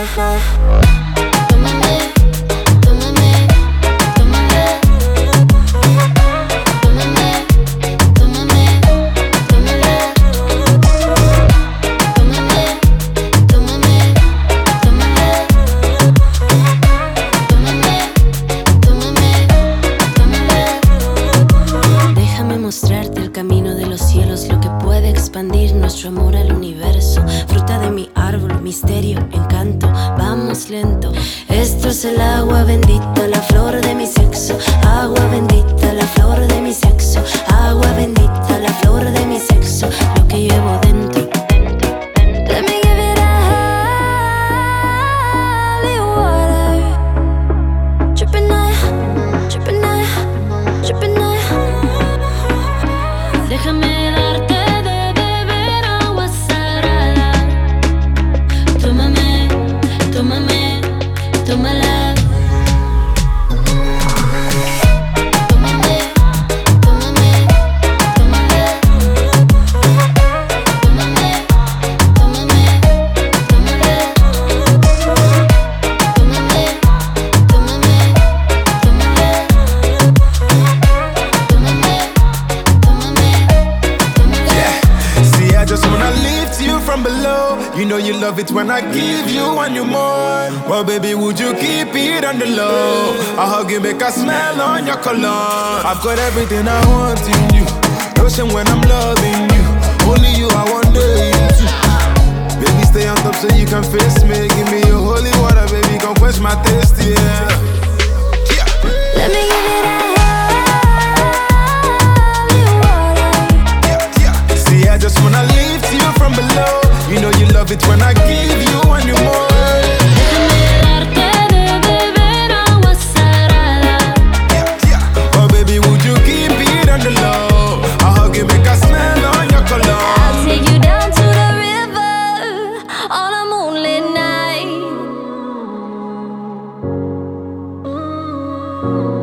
Mostrarte el camino de los cielos, lo que puede expandir nuestro amor al universo. Fruta de mi árbol, misterio, encanto, vamos lento. Esto es el agua bendita, la flor de mi sexo. Agua bendita, la flor de mi sexo. Agua bendita, la flor de mi sexo. Lo que llevo dentro. Let me give it a holy water. Dripping night, dripping night, dripping night. Déjame darte de beber agua sagrada. Tómame, tómame, tómala. Tómame, tómame, tómala. Tómame, tómame, tómala. Tómame, tómame, tómala. I just wanna lift you from below. You know you love it when I give you one you more. Well, baby, would you keep it on the low? I'll hug you, make a smell on your cologne. I've got everything I want in you. Ocean when I'm loving you. Only you, I want you too. Baby, stay on top so you can face me. Give me your holy water, baby, come quench my thirst, yeah. Let me give it a I just wanna lift you from below. You know you love it when I give you one you more. Déjame darte de beber agua sagrada. Oh baby, would you keep it on the low? I'll hug you, make a smell on your cologne. I'll take you down to the river on a moonlit night.